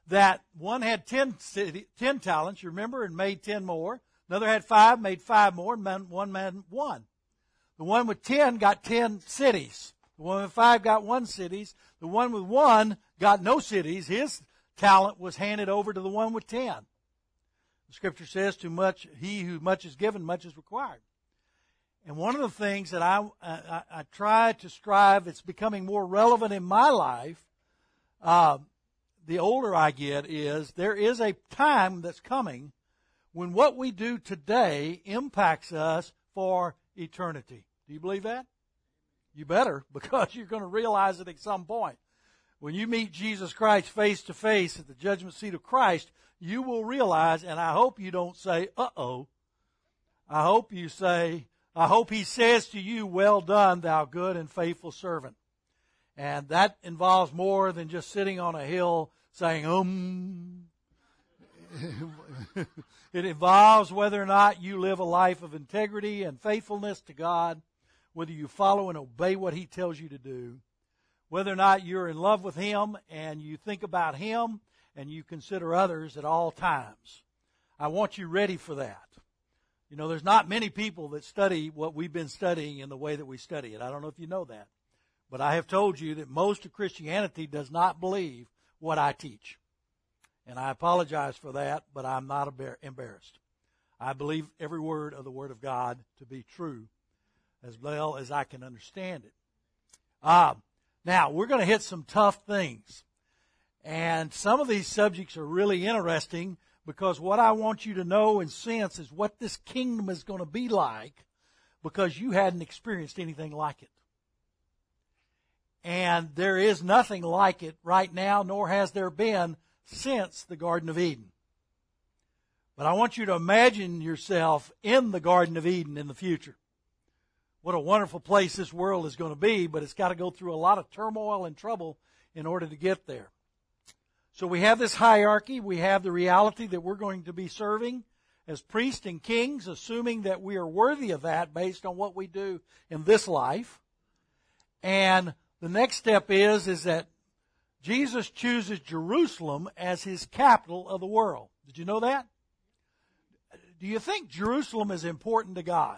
that one had 10 talents, you remember, and made 10 more. Another had 5, made 5 more, and one man 1. The one with 10 got 10 cities. The one with 5 got 1 city. The one with 1 got no cities. His talent was handed over to the one with 10. The Scripture says, "Too much, he who much is given, much is required." And one of the things that I try to strive, it's becoming more relevant in my life, the older I get, is there is a time that's coming when what we do today impacts us for eternity. Do you believe that? You better, because you're going to realize it at some point. When you meet Jesus Christ face to face at the judgment seat of Christ, you will realize, and I hope you don't say, uh-oh. I hope you say, I hope he says to you, "Well done, thou good and faithful servant." And that involves more than just sitting on a hill saying, It involves whether or not you live a life of integrity and faithfulness to God, whether you follow and obey what he tells you to do, whether or not you're in love with him and you think about him and you consider others at all times. I want you ready for that. You know, there's not many people that study what we've been studying in the way that we study it. I don't know if you know that. But I have told you that most of Christianity does not believe what I teach. And I apologize for that, but I'm not embarrassed. I believe every word of the Word of God to be true as well as I can understand it. Now, we're going to hit some tough things. And some of these subjects are really interesting because what I want you to know and sense is what this kingdom is going to be like because you hadn't experienced anything like it. And there is nothing like it right now, nor has there been since the Garden of Eden. But I want you to imagine yourself in the Garden of Eden in the future. What a wonderful place this world is going to be, but it's got to go through a lot of turmoil and trouble in order to get there. So we have this hierarchy. We have the reality that we're going to be serving as priests and kings, assuming that we are worthy of that based on what we do in this life. And the next step is that Jesus chooses Jerusalem as his capital of the world. Did you know that? Do you think Jerusalem is important to God?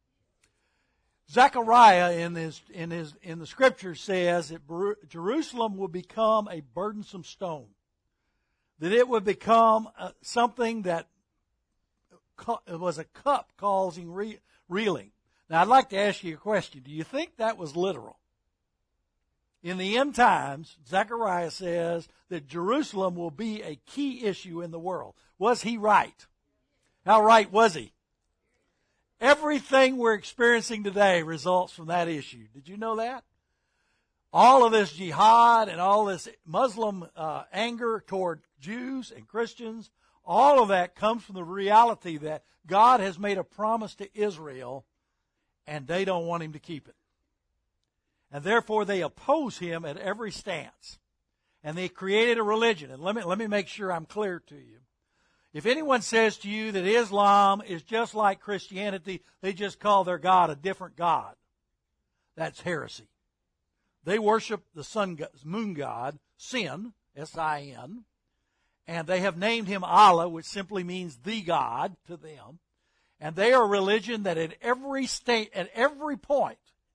Zechariah in the scripture says that Jerusalem will become a burdensome stone. That it would become something that was a cup causing reeling. Now I'd like to ask you a question. Do you think that was literal? In the end times, Zechariah says that Jerusalem will be a key issue in the world. Was he right? How right was he? Everything we're experiencing today results from that issue. Did you know that? All of this jihad and all this Muslim anger toward Jews and Christians, all of that comes from the reality that God has made a promise to Israel and they don't want him to keep it. And therefore they oppose him at every stance. And they created a religion. And let me make sure I'm clear to you. If anyone says to you that Islam is just like Christianity, they just call their God a different God. That's heresy. They worship the moon god, Sin, S-I-N, and they have named him Allah, which simply means the God to them. And they are a religion that at every point,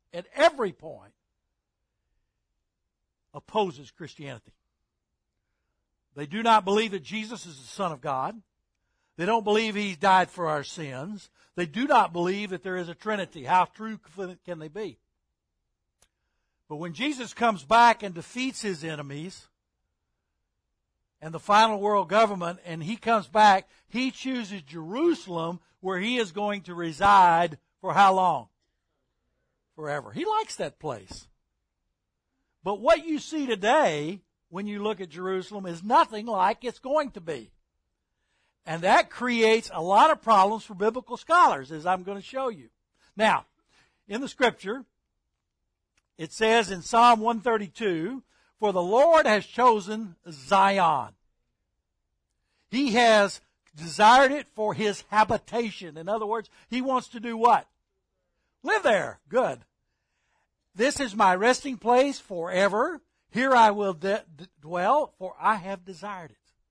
opposes Christianity. They do not believe that Jesus is the Son of God. They don't believe he died for our sins. They do not believe that there is a Trinity. How true can they be? But when Jesus comes back and defeats his enemies and the final world government, and he comes back, he chooses Jerusalem where he is going to reside for how long? Forever. He likes that place. But what you see today when you look at Jerusalem is nothing like it's going to be. And that creates a lot of problems for biblical scholars, as I'm going to show you. Now, in the scripture, it says in Psalm 132, "For the Lord has chosen Zion." He has desired it for his habitation. In other words, he wants to do what? Live there. Good. "This is my resting place forever. Here I will dwell, for I have desired it."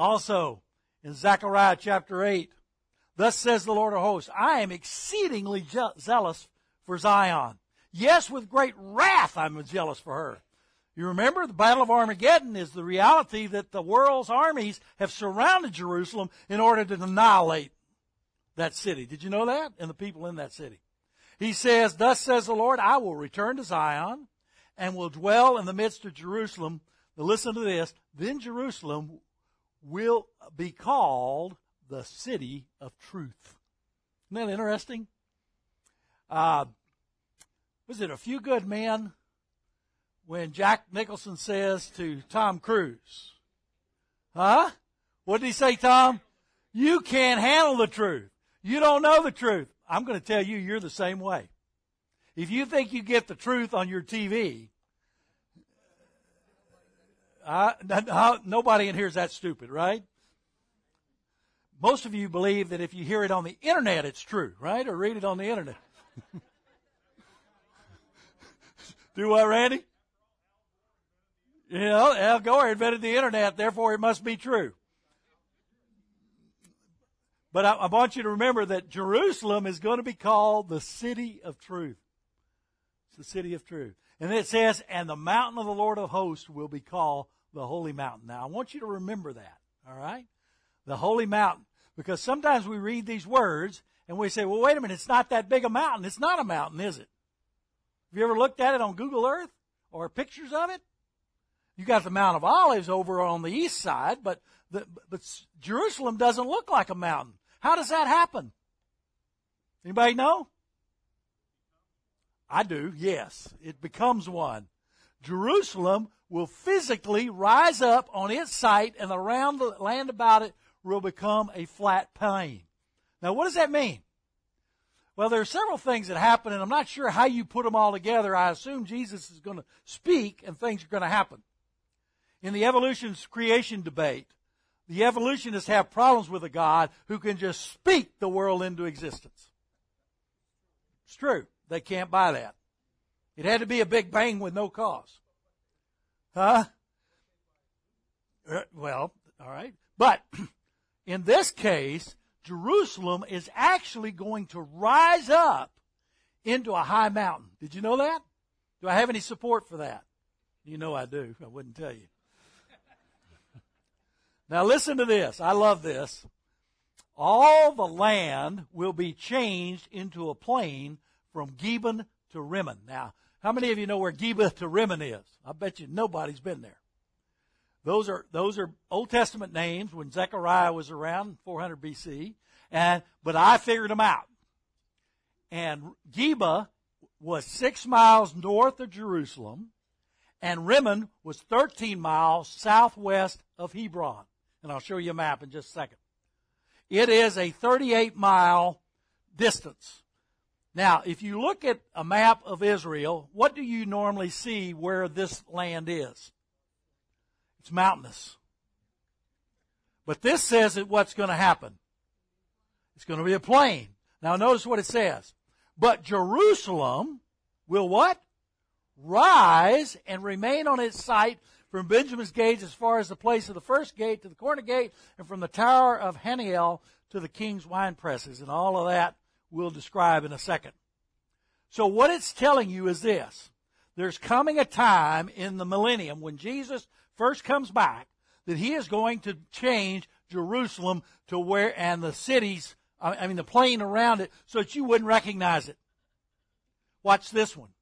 Also, in Zechariah chapter 8, thus says the Lord of hosts, I am exceedingly zealous for Zion. Yes, with great wrath I'm jealous for her. You remember, the Battle of Armageddon is the reality that the world's armies have surrounded Jerusalem in order to annihilate that city. Did you know that? And the people in that city. He says, thus says the Lord, I will return to Zion and will dwell in the midst of Jerusalem. Now listen to this. Then Jerusalem will be called the city of truth. Isn't that interesting? Was it A Few Good Men when Jack Nicholson says to Tom Cruise, huh? What did he say, Tom? You can't handle the truth. You don't know the truth. I'm going to tell you, you're the same way. If you think you get the truth on your TV, nobody in here is that stupid, right? Most of you believe that if you hear it on the internet, it's true, right? Or read it on the internet. Do what, Randy? You know, Al Gore invented the internet, therefore it must be true. But I want you to remember that Jerusalem is going to be called the city of truth. It's the city of truth. And it says, and the mountain of the Lord of hosts will be called the holy mountain. Now, I want you to remember that, all right? The holy mountain. Because sometimes we read these words and we say, well, wait a minute, it's not that big a mountain. It's not a mountain, is it? Have you ever looked at it on Google Earth or pictures of it? You got the Mount of Olives over on the east side, but Jerusalem doesn't look like a mountain. How does that happen? Anybody know? I do, yes. It becomes one. Jerusalem will physically rise up on its site, and around the land about it will become a flat plain. Now, what does that mean? Well, there are several things that happen, and I'm not sure how you put them all together. I assume Jesus is going to speak, and things are going to happen. In the evolution's creation debate, the evolutionists have problems with a God who can just speak the world into existence. It's true. They can't buy that. It had to be a big bang with no cause. Huh? Well, all right. But in this case, Jerusalem is actually going to rise up into a high mountain. Did you know that? Do I have any support for that? You know I do. I wouldn't tell you. Now listen to this. I love this. All the land will be changed into a plain from Gibeon to Rimmon. Now, how many of you know where Gibeon to Rimmon is? I bet you nobody's been there. Those are Old Testament names when Zechariah was around, 400 BC. But I figured them out. And Gibeon was 6 miles north of Jerusalem, and Rimmon was 13 miles southwest of Hebron. And I'll show you a map in just a second. It is a 38-mile distance. Now, if you look at a map of Israel, what do you normally see where this land is? It's mountainous. But this says that what's going to happen? It's going to be a plain. Now, notice what it says. But Jerusalem will what? Rise and remain on its site from Benjamin's gate as far as the place of the first gate to the corner gate, and from the tower of Haniel to the king's wine presses. And all of that we'll describe in a second. So what it's telling you is this. There's coming a time in the millennium when Jesus first comes back that he is going to change Jerusalem to where, and the cities, the plain around it, so that you wouldn't recognize it. Watch this one.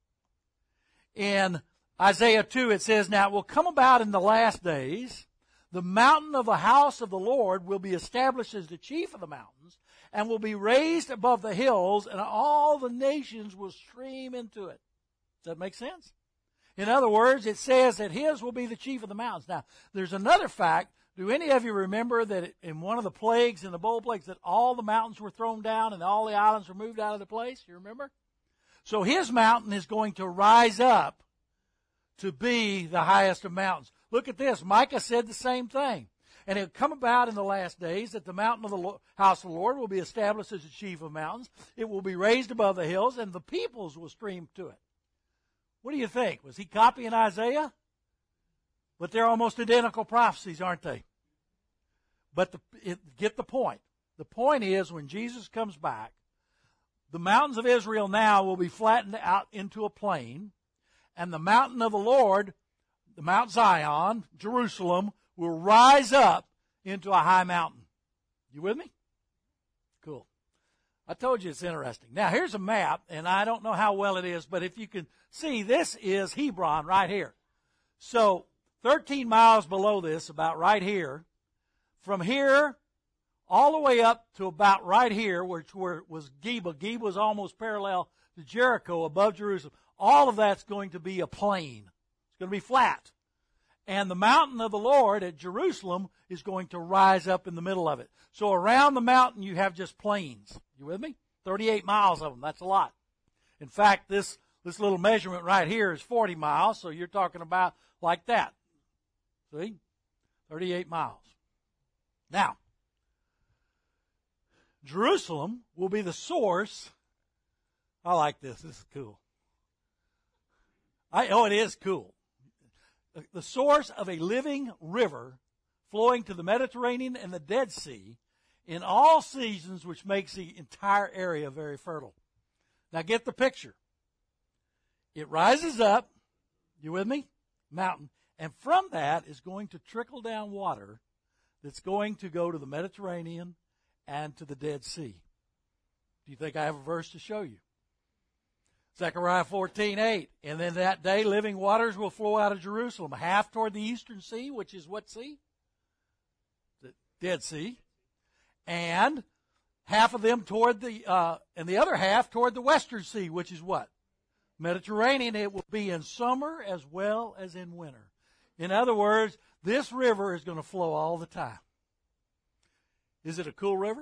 In Isaiah 2, it says, now it will come about in the last days, the mountain of the house of the Lord will be established as the chief of the mountains, and will be raised above the hills, and all the nations will stream into it. Does that make sense? In other words, it says that his will be the chief of the mountains. Now, there's another fact. Do any of you remember that in one of the plagues, in the bowl plagues, that all the mountains were thrown down and all the islands were moved out of their place? You remember? So his mountain is going to rise up to be the highest of mountains. Look at this. Micah said the same thing. And it will come about in the last days that the mountain of the house of the Lord will be established as the chief of mountains. It will be raised above the hills, and the peoples will stream to it. What do you think? Was he copying Isaiah? But they're almost identical prophecies, aren't they? But get the point. The point is, when Jesus comes back, the mountains of Israel now will be flattened out into a plain, and the mountain of the Lord, the Mount Zion, Jerusalem, will rise up into a high mountain. You with me? Cool. I told you it's interesting. Now, here's a map, and I don't know how well it is, but if you can see, this is Hebron right here. So, 13 miles below this, about right here, from here all the way up to about right here, which was Geba. Geba was almost parallel to Jericho above Jerusalem. All of that's going to be a plain. It's going to be flat. And the mountain of the Lord at Jerusalem is going to rise up in the middle of it. So around the mountain you have just plains. You with me? 38 miles of them. That's a lot. In fact, this little measurement right here is 40 miles, so you're talking about like that. See? 38 miles. Now, Jerusalem will be the source. I like this. This is cool. It is cool. The source of a living river flowing to the Mediterranean and the Dead Sea in all seasons, which makes the entire area very fertile. Now get the picture. It rises up, you with me? Mountain. And from that is going to trickle down water that's going to go to the Mediterranean and to the Dead Sea. Do you think I have a verse to show you? Zechariah 14:8. And then that day living waters will flow out of Jerusalem, half toward the eastern sea, which is what sea? The Dead Sea. And half of them toward and the other half toward the western sea, which is what? Mediterranean. It will be in summer as well as in winter. In other words, this river is going to flow all the time. Is it a cool river?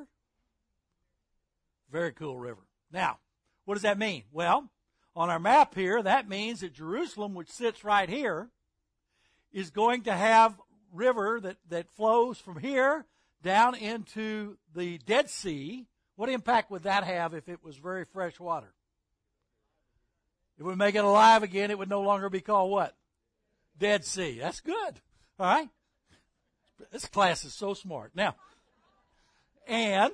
Very cool river. Now, what does that mean? Well, on our map here, that means that Jerusalem, which sits right here, is going to have river that flows from here down into the Dead Sea. What impact would that have if it was very fresh water? It would make it alive again. It would no longer be called what? Dead Sea. That's good. All right? This class is so smart. Now, and,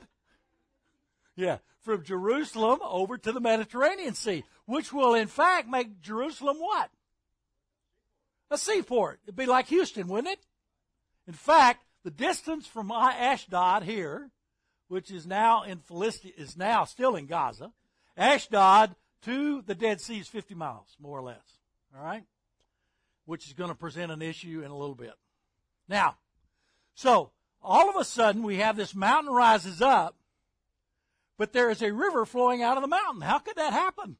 from Jerusalem over to the Mediterranean Sea, which will in fact make Jerusalem what? A seaport. It'd be like Houston, wouldn't it? In fact, the distance from Ashdod here, which is now in Philistia, is now still in Gaza, Ashdod to the Dead Sea is 50 miles, more or less. All right? Which is going to present an issue in a little bit. Now, so all of a sudden we have this mountain rises up, but there is a river flowing out of the mountain. How could that happen?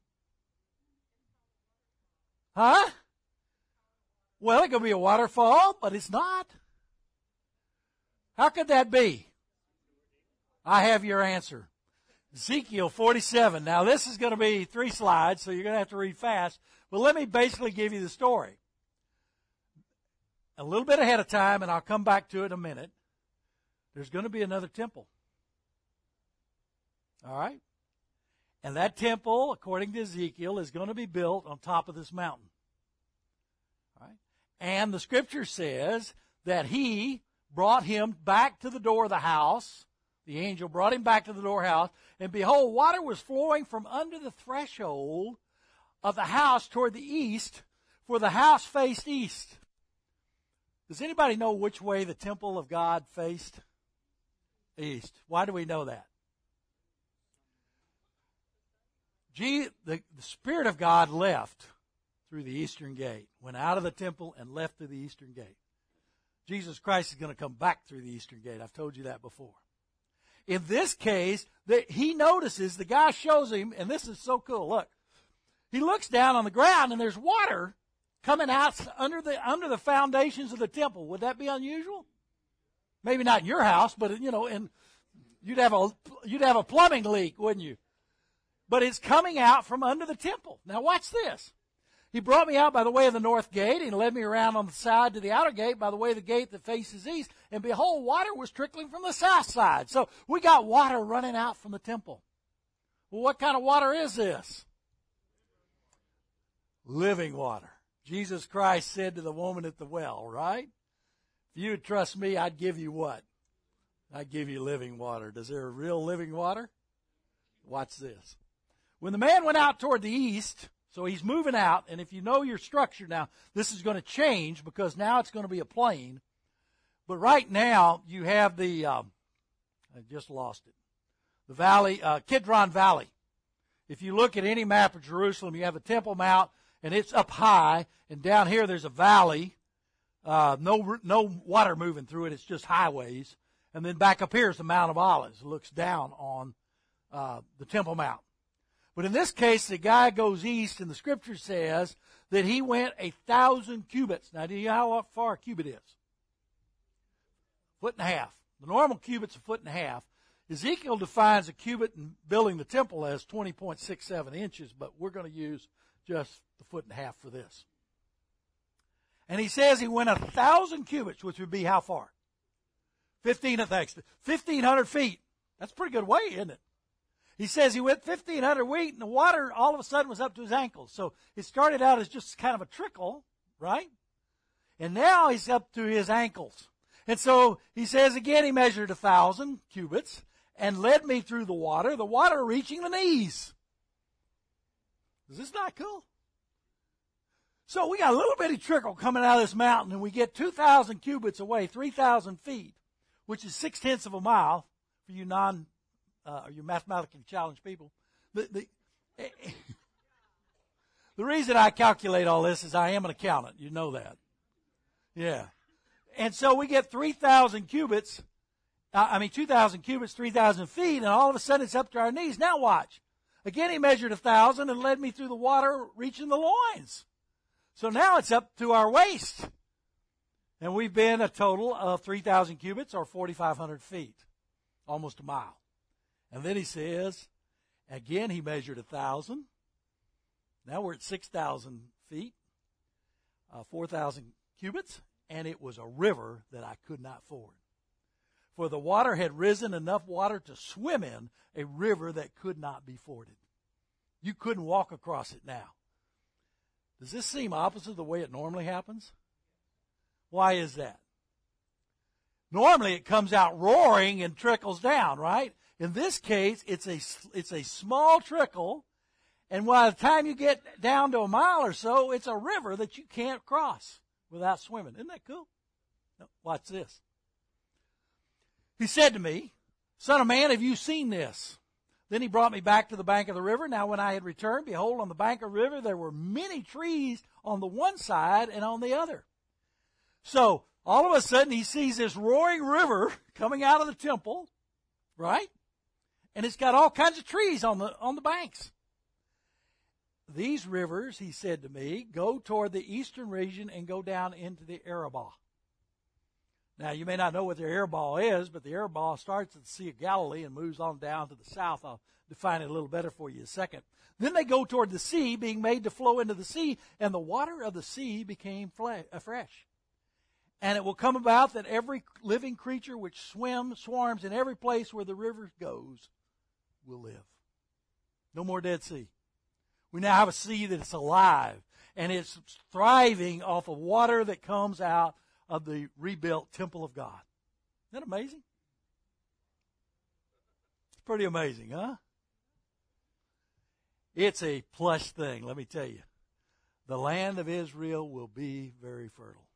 Huh? Well, it could be a waterfall, but it's not. How could that be? I have your answer. Ezekiel 47. Now, this is going to be 3 slides, so you're going to have to read fast. But let me basically give you the story. A little bit ahead of time, and I'll come back to it in a minute. There's going to be another temple. All right? And that temple, according to Ezekiel, is going to be built on top of this mountain. All right? And the scripture says that he brought him back to the door of the house. The angel brought him back to the doorhouse, and behold, water was flowing from under the threshold of the house toward the east, for the house faced east. Does anybody know which way the temple of God faced? East. Why do we know that? The Spirit of God left through the eastern gate, went out of the temple and left through the eastern gate. Jesus Christ is going to come back through the eastern gate. I've told you that before. In this case, he notices, the guy shows him, and this is so cool. Look, he looks down on the ground, and there's water coming out under the foundations of the temple. Would that be unusual? Maybe not in your house, but and you'd have a plumbing leak, wouldn't you? But it's coming out from under the temple. Now watch this. He brought me out by the way of the north gate, and led me around on the side to the outer gate by the way of the gate that faces east. And behold, water was trickling from the south side. So we got water running out from the temple. Well, what kind of water is this? Living water. Jesus Christ said to the woman at the well, right? If you would trust me, I'd give you what? I give you living water. Does there real living water? Watch this. When the man went out toward the east, so he's moving out, and if you know your structure now, this is going to change because now it's going to be a plain. But right now, you have the, I just lost it, the valley, Kidron Valley. If you look at any map of Jerusalem, you have the Temple Mount, and it's up high, and down here there's a valley, no water moving through it, it's just highways. And then back up here is the Mount of Olives. It looks down on the Temple Mount. But in this case, the guy goes east, and the Scripture says that he went 1,000 cubits. Now, do you know how far a cubit is? 1.5 feet. The normal cubit's 1.5 feet. Ezekiel defines a cubit in building the temple as 20.67 inches, but we're going to use just the 1.5 feet for this. And he says he went 1,000 cubits, which would be how far? 1,500 feet. That's a pretty good way, isn't it? He says he went 1,500 feet, and the water all of a sudden was up to his ankles. So it started out as just kind of a trickle, right? And now he's up to his ankles. And so he says again he measured 1,000 cubits and led me through the water reaching the knees. Is this not cool? So we got a little bitty trickle coming out of this mountain, and we get 2,000 cubits away, 3,000 feet, which is 0.6 of a mile for you you mathematically challenged people. The reason I calculate all this is I am an accountant. You know that. Yeah. And so we get 3,000 cubits, 2,000 cubits, 3,000 feet, and all of a sudden it's up to our knees. Now watch. Again, he measured 1,000 and led me through the water, reaching the loins. So now it's up to our waist. And we've been a total of 3,000 cubits or 4,500 feet, almost a mile. And then he says, again, he measured 1,000. Now we're at 6,000 feet, 4,000 cubits, and it was a river that I could not ford. For the water had risen enough water to swim in, a river that could not be forded. You couldn't walk across it now. Does this seem opposite of the way it normally happens? Why is that? Normally it comes out roaring and trickles down, right? In this case, it's a small trickle, and by the time you get down to a mile or so, it's a river that you can't cross without swimming. Isn't that cool? No, watch this. He said to me, "Son of man, have you seen this?" Then he brought me back to the bank of the river. Now when I had returned, behold, on the bank of the river there were many trees on the one side and on the other. So all of a sudden he sees this roaring river coming out of the temple, right? And it's got all kinds of trees on the banks. These rivers, he said to me, go toward the eastern region and go down into the Arabah. Now, you may not know what the Arabah is, but the Arabah starts at the Sea of Galilee and moves on down to the south. I'll define it a little better for you in a second. Then they go toward the sea, being made to flow into the sea, and the water of the sea became fresh. And it will come about that every living creature which swarms in every place where the river goes will live. No more Dead Sea. We now have a sea that is alive, and it's thriving off of water that comes out of the rebuilt temple of God. Isn't that amazing? It's pretty amazing, huh? It's a plush thing, let me tell you. The land of Israel will be very fertile.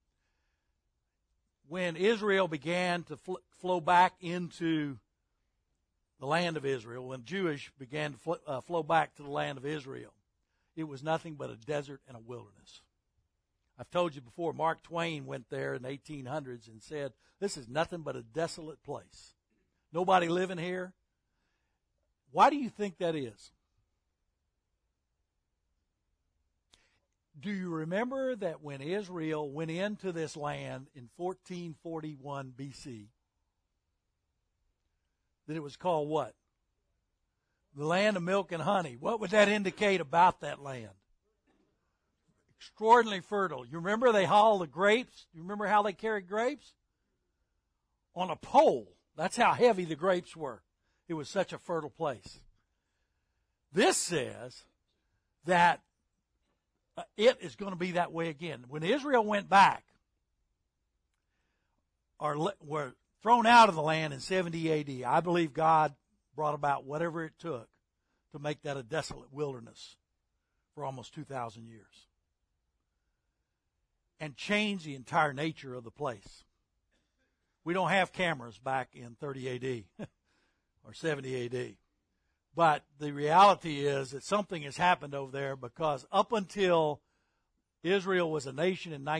When Israel began to flow back into the land of Israel, when Jewish began to flow back to the land of Israel, it was nothing but a desert and a wilderness. I've told you before, Mark Twain went there in the 1800s and said, this is nothing but a desolate place. Nobody living here. Why do you think that is? Do you remember that when Israel went into this land in 1441 BC, that it was called what? The land of milk and honey. What would that indicate about that land? Extraordinarily fertile. You remember they hauled the grapes? You remember how they carried grapes? On a pole. That's how heavy the grapes were. It was such a fertile place. This says that it is going to be that way again. When Israel went back, or thrown out of the land in 70 A.D. I believe God brought about whatever it took to make that a desolate wilderness for almost 2,000 years and change the entire nature of the place. We don't have cameras back in 30 A.D. or 70 A.D. But the reality is that something has happened over there, because up until Israel was a nation in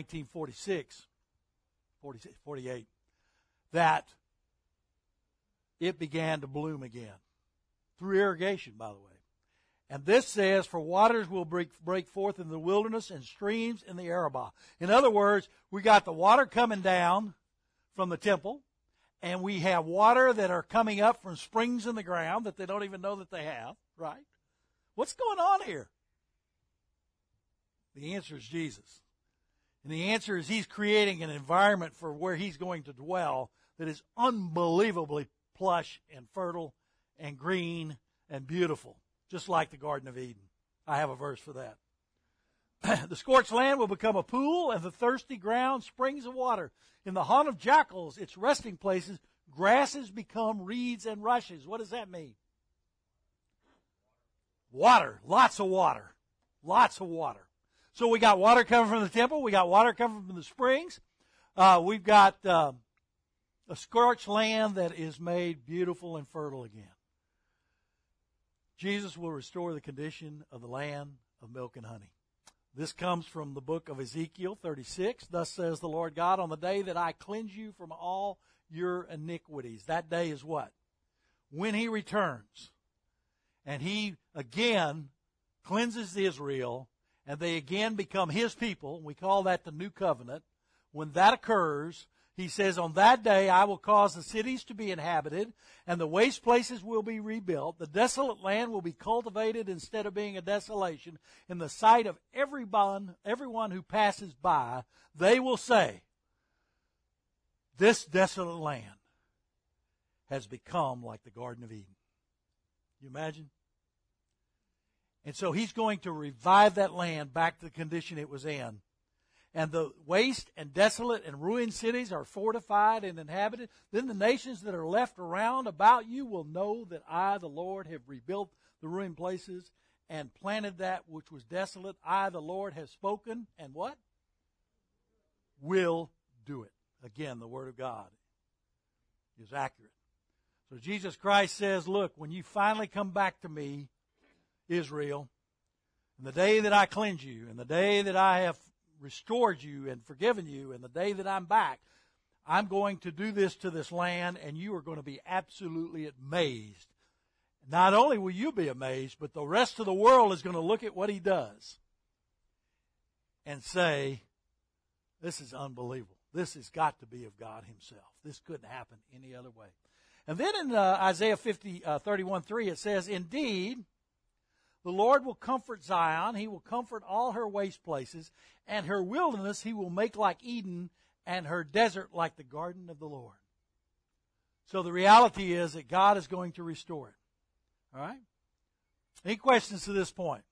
1948, that it began to bloom again. Through irrigation, by the way. And this says, for waters will break forth in the wilderness and streams in the Arabah. In other words, we got the water coming down from the temple, and we have water that are coming up from springs in the ground that they don't even know that they have, right? What's going on here? The answer is Jesus. And the answer is He's creating an environment for where He's going to dwell that is unbelievably plush and fertile and green and beautiful, just like the Garden of Eden. I have a verse for that. The scorched land will become a pool, and the thirsty ground springs of water. In the haunt of jackals, its resting places, grasses become reeds and rushes. What does that mean? Water. Lots of water. Lots of water. So we got water coming from the temple. We got water coming from the springs. We've got a scorched land that is made beautiful and fertile again. Jesus will restore the condition of the land of milk and honey. This comes from the book of Ezekiel 36. Thus says the Lord God, on the day that I cleanse you from all your iniquities. That day is what? When He returns. And He again cleanses Israel, and they again become His people. We call that the new covenant. When that occurs, He says, on that day I will cause the cities to be inhabited, and the waste places will be rebuilt. The desolate land will be cultivated instead of being a desolation. In the sight of everyone who passes by, they will say, this desolate land has become like the Garden of Eden. You imagine? And so He's going to revive that land back to the condition it was in. And the waste and desolate and ruined cities are fortified and inhabited. Then the nations that are left around about you will know that I, the Lord, have rebuilt the ruined places and planted that which was desolate. I, the Lord, have spoken, and what? Will do it. Again, the Word of God is accurate. So Jesus Christ says, look, when you finally come back to me, Israel, and the day that I cleanse you, and the day that I have restored you and forgiven you, and the day that I'm back, I'm going to do this to this land, and you are going to be absolutely amazed. Not only will you be amazed, but the rest of the world is going to look at what He does and say, this is unbelievable. This has got to be of God Himself. This couldn't happen any other way. And then in Isaiah 31:3, it says, indeed, the Lord will comfort Zion. He will comfort all her waste places, and her wilderness He will make like Eden, and her desert like the garden of the Lord. So the reality is that God is going to restore it. All right? Any questions to this point?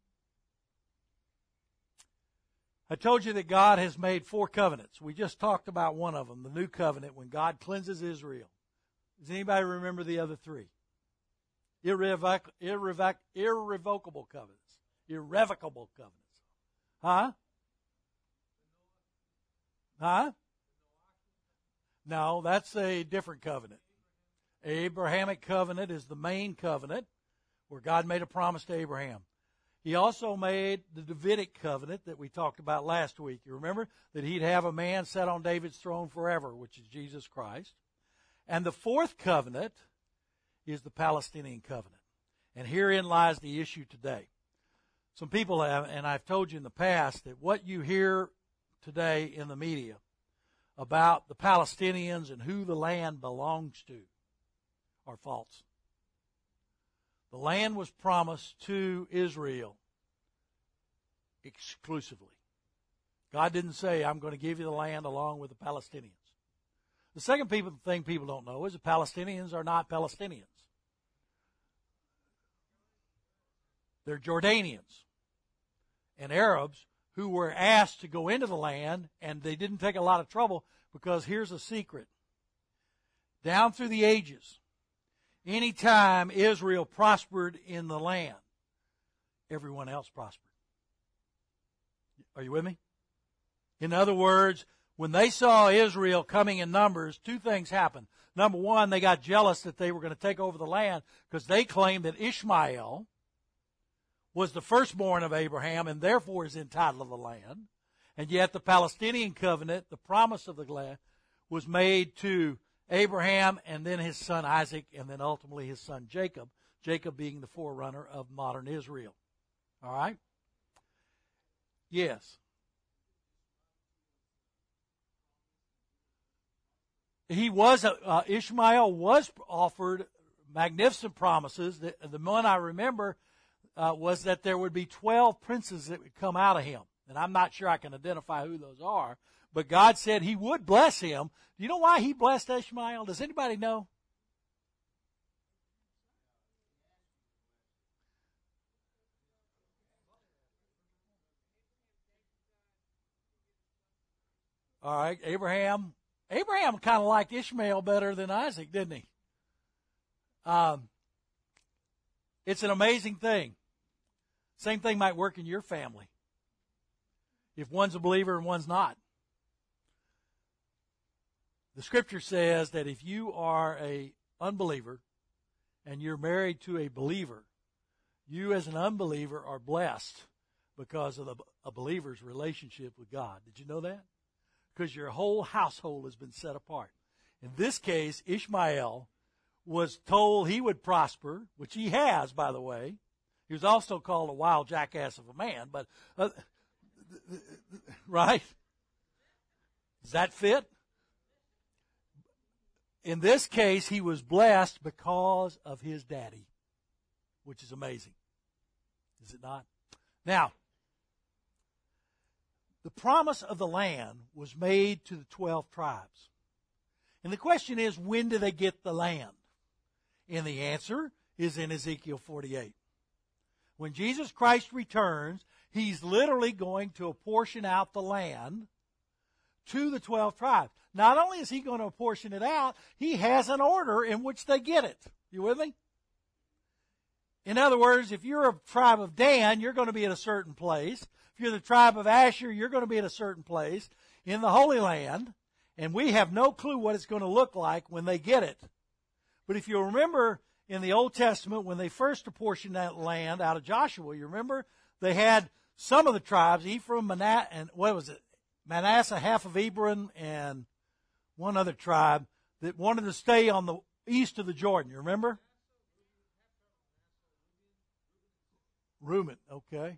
I told you that God has made 4 covenants. We just talked about one of them, the new covenant, when God cleanses Israel. Does anybody remember the other 3? Irrevocable covenants. Irrevocable covenants. Huh? Huh? No, that's a different covenant. Abrahamic covenant is the main covenant where God made a promise to Abraham. He also made the Davidic covenant that we talked about last week. You remember that He'd have a man set on David's throne forever, which is Jesus Christ. And the 4th covenant is the Palestinian covenant. And herein lies the issue today. Some people have, and I've told you in the past, that what you hear today in the media about the Palestinians and who the land belongs to are false. The land was promised to Israel exclusively. God didn't say, I'm going to give you the land along with the Palestinians. The second thing people don't know is the Palestinians are not Palestinians. They're Jordanians and Arabs who were asked to go into the land, and they didn't take a lot of trouble because here's a secret. down through the ages, anytime Israel prospered in the land, everyone else prospered. Are you with me? In other words, when they saw Israel coming in numbers, two things happened. Number one, they got jealous that they were going to take over the land because they claimed that Ishmael was the firstborn of Abraham and therefore is entitled to the land. And yet the Palestinian covenant, the promise of the land, was made to Abraham and then his son Isaac and then ultimately his son Jacob, Jacob being the forerunner of modern Israel. All right? Yes. Ishmael was offered magnificent promises. The one I remember was that there would be 12 princes that would come out of him. And I'm not sure I can identify who those are. But God said he would bless him. Do you know why he blessed Ishmael? Does anybody know? All right, Abraham kind of liked Ishmael better than Isaac, didn't he? It's an amazing thing. Same thing might work in your family. If one's a believer and one's not. The scripture says that if you are an unbeliever and you're married to a believer, you as an unbeliever are blessed because of a believer's relationship with God. Did you know that? Because your whole household has been set apart. In this case, Ishmael was told he would prosper, which he has, by the way. He was also called a wild jackass of a man, but, right? Does that fit? In this case, he was blessed because of his daddy, which is amazing. Is it not? Now, the promise of the land was made to the 12 tribes. And the question is, when do they get the land? And the answer is in Ezekiel 48. When Jesus Christ returns, he's literally going to apportion out the land to the 12 tribes. Not only is he going to apportion it out, he has an order in which they get it. You with me? In other words, if you're a tribe of Dan, you're going to be at a certain place. If you're the tribe of Asher, you're going to be at a certain place in the Holy Land. And we have no clue what it's going to look like when they get it. But if you remember in the Old Testament, when they first apportioned that land out of Joshua, you remember they had some of the tribes, Ephraim, Manasseh, half of Hebron, and one other tribe that wanted to stay on the east of the Jordan. You remember? Reuben, okay.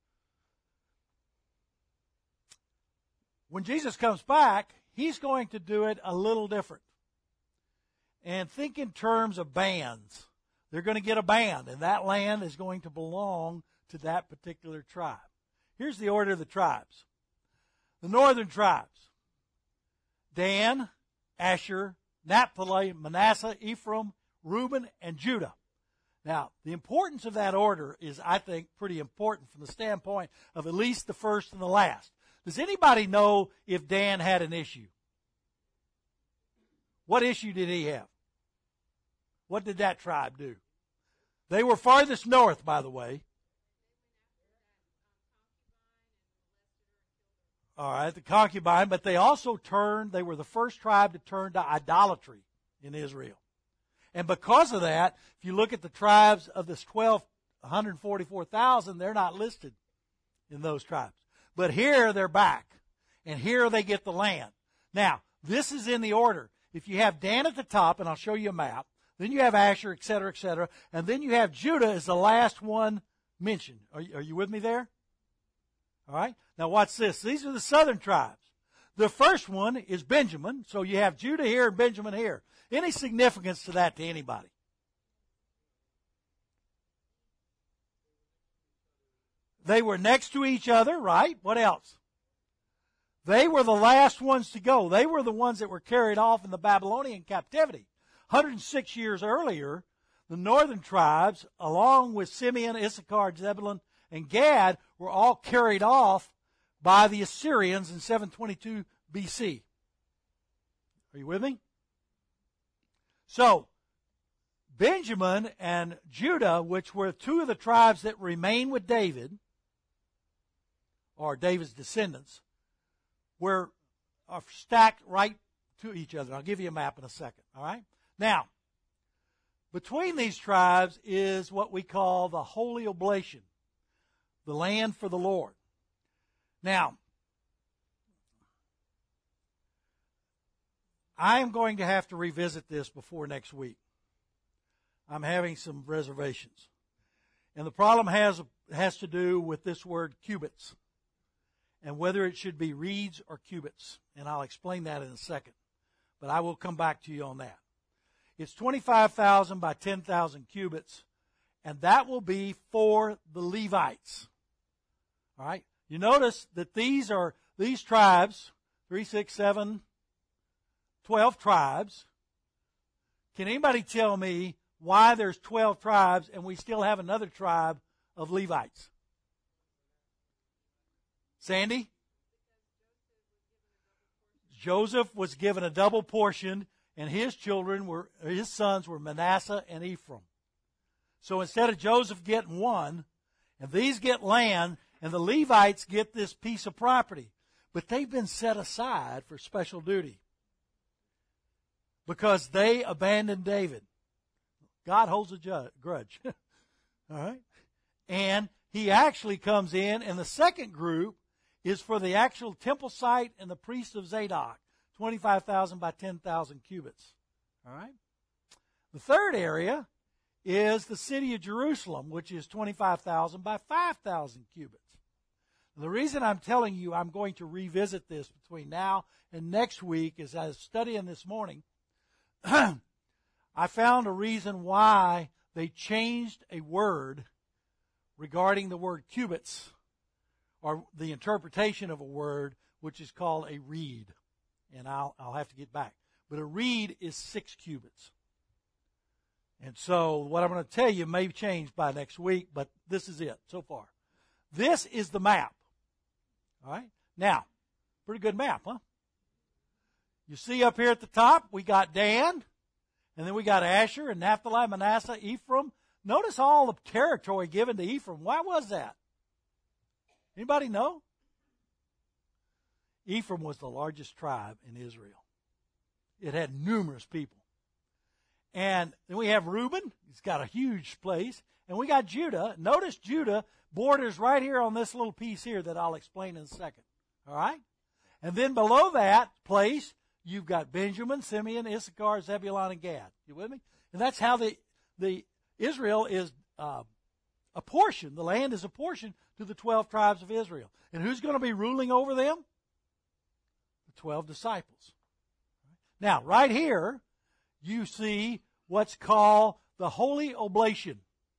When Jesus comes back, he's going to do it a little different. And think in terms of bands. They're going to get a band, and that land is going to belong to that particular tribe. Here's the order of the tribes. The northern tribes: Dan, Asher, Naphtali, Manasseh, Ephraim, Reuben, and Judah. Now, the importance of that order is, I think, pretty important from the standpoint of at least the first and the last. Does anybody know if Dan had an issue? What issue did he have? What did that tribe do? They were farthest north, by the way. All right, the concubine, but they also they were the first tribe to turn to idolatry in Israel. And because of that, if you look at the tribes of this 144,000, they're not listed in those tribes. But here they're back, and here they get the land. Now, this is in the order. If you have Dan at the top, and I'll show you a map, then you have Asher, etc., and then you have Judah as the last one mentioned. Are you with me there? All right. Now watch this. These are the southern tribes. The first one is Benjamin, so you have Judah here and Benjamin here. Any significance to that to anybody? They were next to each other, right? What else? They were the last ones to go. They were the ones that were carried off in the Babylonian captivity. 106 years earlier, the northern tribes, along with Simeon, Issachar, Zebulun, and Gad, were all carried off by the Assyrians in 722 BC. Are you with me? So, Benjamin and Judah, which were two of the tribes that remained with David, or David's descendants, are stacked right to each other. I'll give you a map in a second, all right? Now, between these tribes is what we call the Holy Oblation, the land for the Lord. Now, I am going to have to revisit this before next week. I'm having some reservations. And the problem has to do with this word cubits and whether it should be reeds or cubits. And I'll explain that in a second. But I will come back to you on that. It's 25,000 by 10,000 cubits, and that will be for the Levites. All right? You notice that these tribes, 3, 6, 7, 12 tribes. Can anybody tell me why there's 12 tribes and we still have another tribe of Levites? Sandy? Joseph was given a double portion, and his sons were Manasseh and Ephraim. So instead of Joseph getting one, and these get land, and the Levites get this piece of property, but they've been set aside for special duty because they abandoned David. God holds a grudge. All right? And he actually comes in, and the second group is for the actual temple site and the priest of Zadok, 25,000 by 10,000 cubits. All right? The third area is the city of Jerusalem, which is 25,000 by 5,000 cubits. The reason I'm telling you I'm going to revisit this between now and next week is I was studying this morning. I found a reason why they changed a word regarding the word cubits, or the interpretation of a word, which is called a reed. And I'll have to get back. But a reed is 6 cubits. And so what I'm going to tell you may change by next week, but this is it so far. This is the map. All right? Now, pretty good map, huh? You see up here at the top, we got Dan, and then we got Asher and Naphtali, Manasseh, Ephraim. Notice all the territory given to Ephraim. Why was that? Anybody know? Ephraim was the largest tribe in Israel. It had numerous people. And then we have Reuben. He's got a huge place. And we got Judah. Notice Judah borders right here on this little piece here that I'll explain in a second. All right? And then below that place, you've got Benjamin, Simeon, Issachar, Zebulun, and Gad. You with me? And that's how the Israel is apportioned. The land is apportioned to the 12 tribes of Israel. And who's going to be ruling over them? The 12 disciples. Now, right here, you see what's called the Holy Oblation.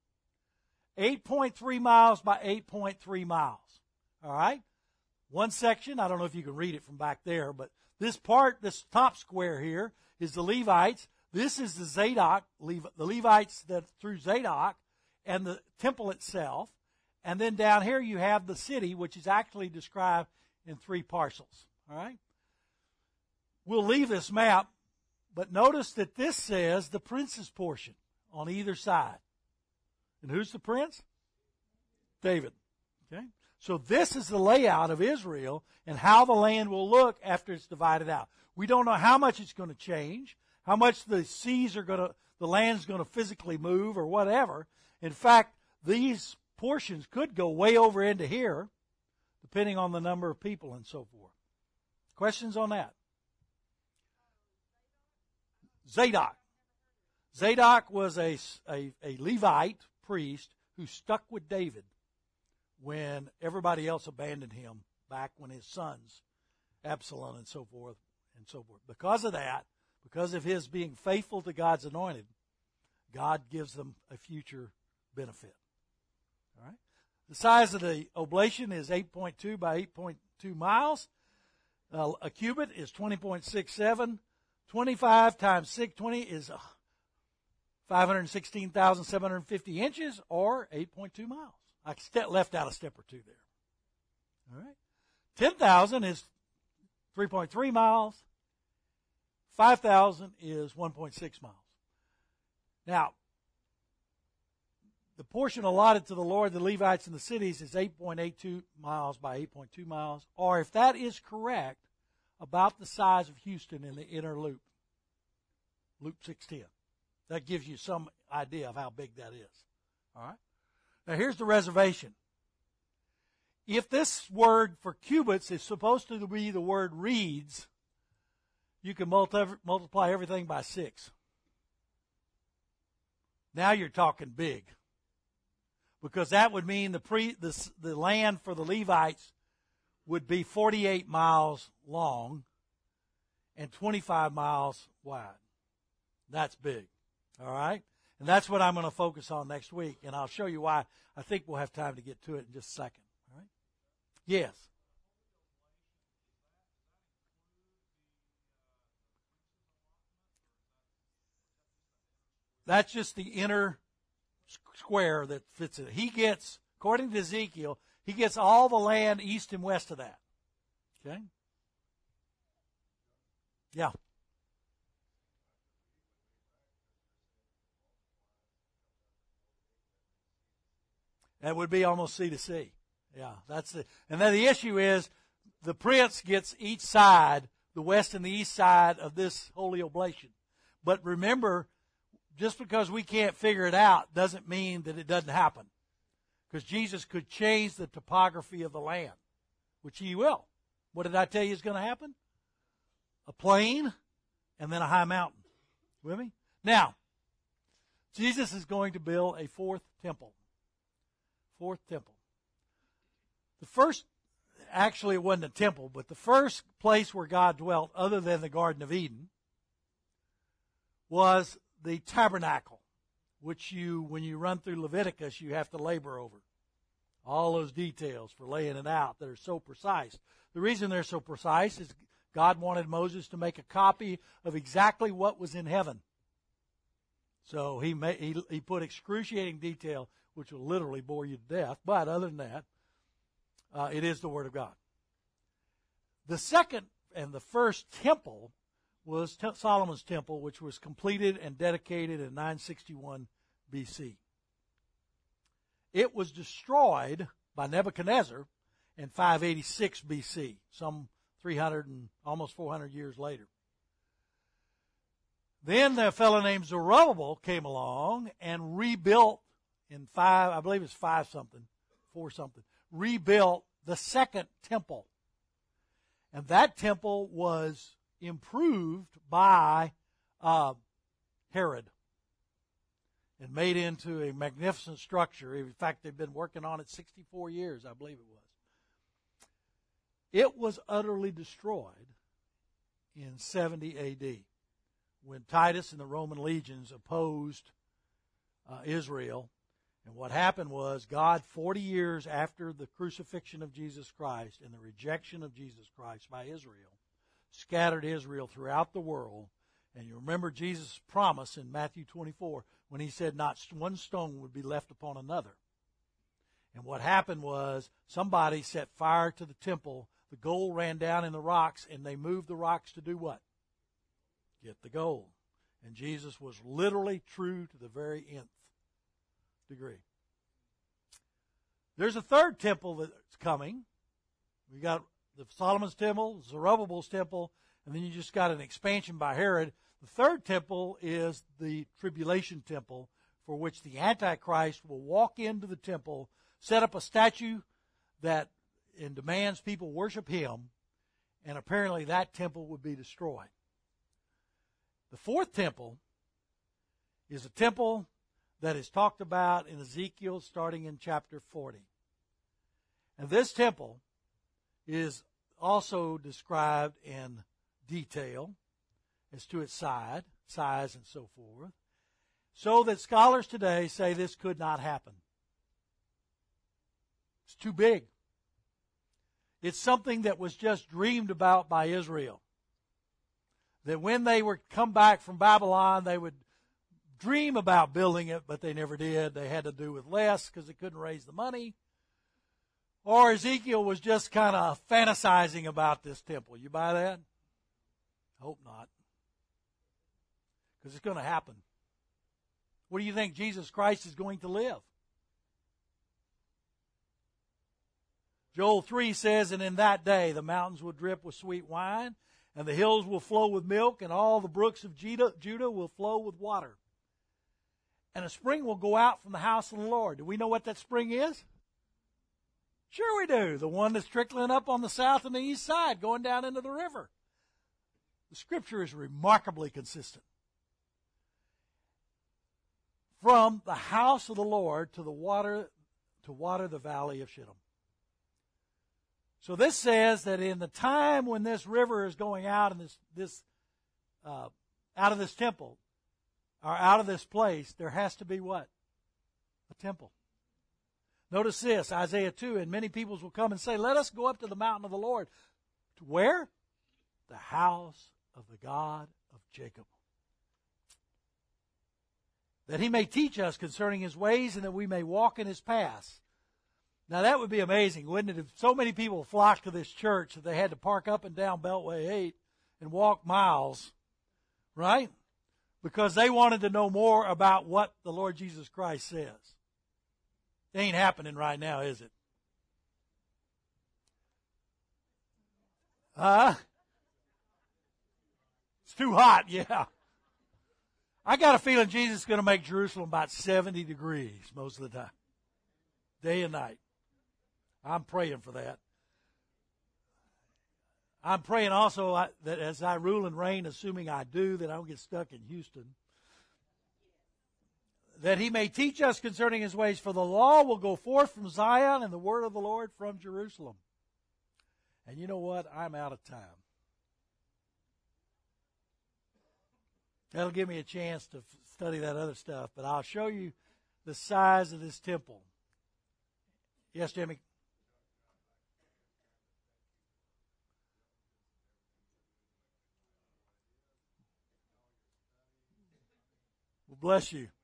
8.3 miles by 8.3 miles. All right? One section, I don't know if you can read it from back there, but this top square here is the Levites. This is the Zadok, the Levites that through Zadok, and the temple itself. And then down here you have the city, which is actually described in 3 parcels. All right? We'll leave this map, but notice that this says the prince's portion on either side. And who's the prince? David. Okay? So this is the layout of Israel and how the land will look after it's divided out. We don't know how much it's going to change, how much the land's going to physically move or whatever. In fact, these portions could go way over into here, depending on the number of people and so forth. Questions on that? Zadok. Zadok was a Levite priest who stuck with David when everybody else abandoned him back when his sons, Absalom and so forth. Because of that, because of his being faithful to God's anointed, God gives them a future benefit. All right? The size of the oblation is 8.2 by 8.2 miles. A cubit is 20.67. 25 times 620 is 516,750 inches, or 8.2 miles. I left out a step or two there. All right. 10,000 is 3.3 miles. 5,000 is 1.6 miles. Now, the portion allotted to the Lord, the Levites, and the cities is 8.82 miles by 8.2 miles, or if that is correct, about the size of Houston in the inner loop, Loop 610. That gives you some idea of how big that is. All right? Now, here's the reservation. If this word for cubits is supposed to be the word reeds, you can multiply everything by 6. Now you're talking big. Because that would mean the land for the Levites would be 48 miles long and 25 miles wide. That's big. All right? And that's what I'm going to focus on next week. And I'll show you why. I think we'll have time to get to it in just a second. All right? Yes. That's just the inner square that fits it. He gets, according to Ezekiel, he gets all the land east and west of that. Okay? Yeah. That would be almost sea to sea. Yeah, that's it. And then the issue is the prince gets each side, the west and the east side of this holy oblation. But remember, just because we can't figure it out doesn't mean that it doesn't happen. Because Jesus could change the topography of the land, which he will. What did I tell you is going to happen? A plain and then a high mountain. With me? Now, Jesus is going to build a fourth temple. Fourth temple. The first, actually it wasn't a temple, but the first place where God dwelt other than the Garden of Eden was the tabernacle, which when you run through Leviticus, you have to labor over. All those details for laying it out that are so precise. The reason they're so precise is God wanted Moses to make a copy of exactly what was in heaven. So he put excruciating detail, which will literally bore you to death. But other than that, it is the Word of God. The second and the first temple was Solomon's temple, which was completed and dedicated in 961 BC. It was destroyed by Nebuchadnezzar in 586 BC, some 300 and almost 400 years later. Then a fellow named Zerubbabel came along and rebuilt in 4 something, rebuilt the second temple. And that temple was improved by Herod and made into a magnificent structure. In fact, they've been working on it 64 years, I believe it was. It was utterly destroyed in 70 A.D. when Titus and the Roman legions opposed Israel. And what happened was God, 40 years after the crucifixion of Jesus Christ and the rejection of Jesus Christ by Israel, scattered Israel throughout the world. And you remember Jesus' promise in Matthew 24 when he said not one stone would be left upon another. And what happened was somebody set fire to the temple. The gold ran down in the rocks, and they moved the rocks to do what? Get the gold. And Jesus was literally true to the very nth degree. There's a third temple that's coming. We got the Solomon's temple, Zerubbabel's temple, and then you just got an expansion by Herod. The third temple is the tribulation temple, for which the Antichrist will walk into the temple, set up a statue that demands people worship him, and apparently that temple would be destroyed. The fourth temple is a temple that is talked about in Ezekiel starting in chapter 40. And this temple is also described in detail as to its size and so forth, so that scholars today say this could not happen. It's too big. It's something that was just dreamed about by Israel. That when they were come back from Babylon, they would dream about building it, but they never did. They had to do with less because they couldn't raise the money. Or Ezekiel was just kind of fantasizing about this temple. You buy that? Hope not. Because it's going to happen. Where do you think Jesus Christ is going to live? Joel 3 says, and in that day the mountains will drip with sweet wine, and the hills will flow with milk, and all the brooks of Judah will flow with water. And a spring will go out from the house of the Lord. Do we know what that spring is? Sure we do. The one that's trickling up on the south and the east side, going down into the river. The Scripture is remarkably consistent. From the house of the Lord to water the valley of Shittim. So this says that in the time when this river is going out and out of this temple, or out of this place, there has to be what? A temple. Notice this, Isaiah 2, and many peoples will come and say, let us go up to the mountain of the Lord. To where? The house of the God of Jacob. That he may teach us concerning his ways and that we may walk in his paths. Now that would be amazing, wouldn't it, if so many people flocked to this church that they had to park up and down Beltway 8 and walk miles, right? Because they wanted to know more about what the Lord Jesus Christ says. It ain't happening right now, is it? It's too hot, yeah. I got a feeling Jesus is going to make Jerusalem about 70 degrees most of the time. Day and night. I'm praying for that. I'm praying also that as I rule and reign, assuming I do, that I don't get stuck in Houston, that he may teach us concerning his ways, for the law will go forth from Zion and the word of the Lord from Jerusalem. And you know what? I'm out of time. That'll give me a chance to study that other stuff, but I'll show you the size of this temple. Yes, Jimmy? Well, bless you.